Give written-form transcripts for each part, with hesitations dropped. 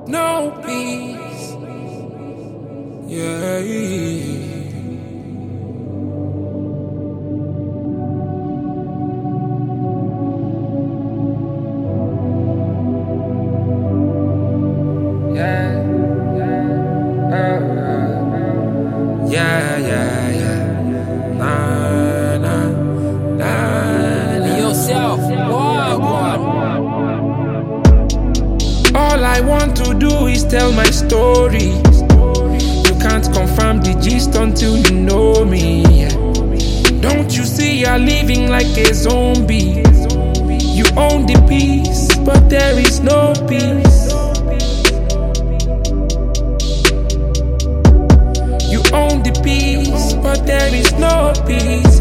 no peace. Yeah. Yourself, one. All I want to do is tell my story. You can't confirm the gist until you know me. Don't you see you're living like a zombie? You own the peace, but there is no peace. You own the peace, but there is no peace.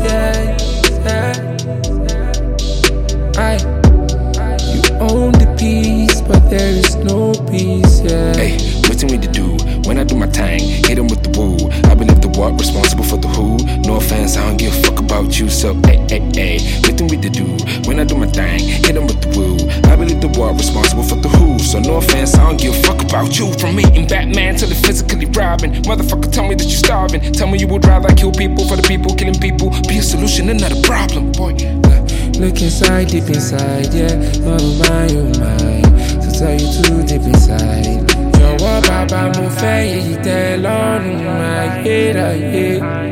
You own the peace, but there is no peace. Hey, what's we to do when I do my thing? Hit 'em with the woo. I believe the what responsible for the who. No offense, I don't give a fuck about you. So hey, what's we to do when I do my thing? Hit 'em with the woo. I believe the what responsible for the who. So no offense, I don't give a fuck about you. From meeting Batman to the physically robbing. Motherfucker, tell me that you starving. Tell me you would rather kill people for the people killing people. Be a solution and not a problem, boy. Look inside, deep inside, yeah. Oh my, to tell you too deep inside. Jọ̀wọ́ bàbá mo fẹ́ èyí tẹ́ lọ́rùn ayérayé.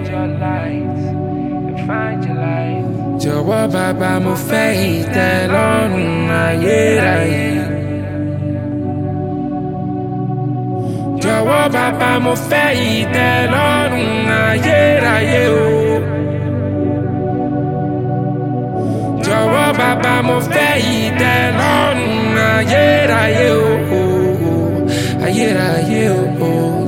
Jọ̀wọ́ bàbá mo fẹ́ èyí tẹ́ lọ́rùn ayérayé. Jọ̀wọ́ bàbá mo fẹ́ èyí tẹ́ lọ́rùn ayérayé o. Jọ̀wọ́ bàbá mo fẹ́ yìí tẹ́ lọ́rùn ayérayé o, ayérayé o.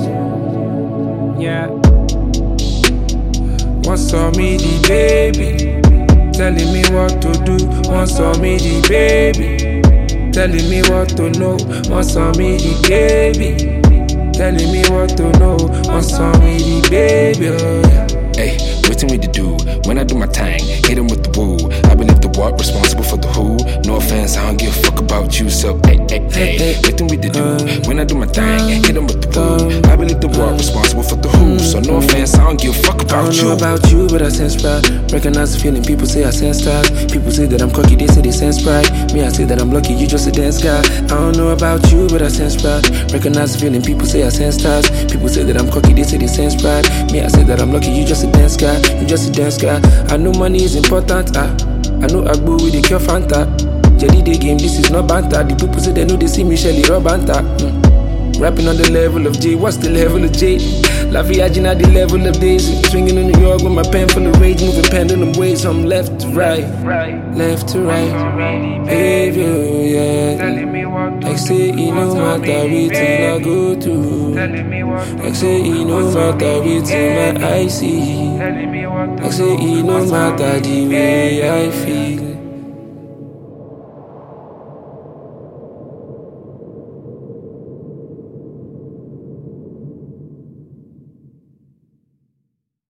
Wọ́n sọ mí di baby, telling me what to do. Wọ́n sọ mí di baby, telling me what to know. Wọ́n sọ mí di baby, telling me what to know. Wọ́n sọ mí di baby, oh yeah. Hey, what's we to do when I do my thing? Hit 'em with the woo. I believe the what responsible for the who. No offense, I don't give a fuck about you. So hey, what's we to do when I do my thing? Hit 'em with the woo. I believe the what responsible for the who. So no offense, I don't give a fuck about you. I don't know about you, but I sense pride. Recognize the feeling. People say I sense style. People say that I'm cocky, they say they sense pride. Me, I say that I'm lucky, you just a dance guy. I don't know about you, but I sense pride. Recognize the feeling. People say I sense styles. People say that I'm cocky, they say they sense pride. Me, I say that I'm lucky, you just a dance guy. You just a dance guy. I know money is important. I know Agbo with the cure Fanta. Jelly the game, this is not banter. The people say they know they see me Shelly Robanta. Rapping on the level of J, what's the level of J? La Viagina, the level of Daisy. Swinging in New York with my pen full of rage. Moving pendulum ways from left to right. Left to right. Behavior, yeah. Like say you know matter everything I go through. Like say you know matter everything my I see. Like say you know matter the way I feel.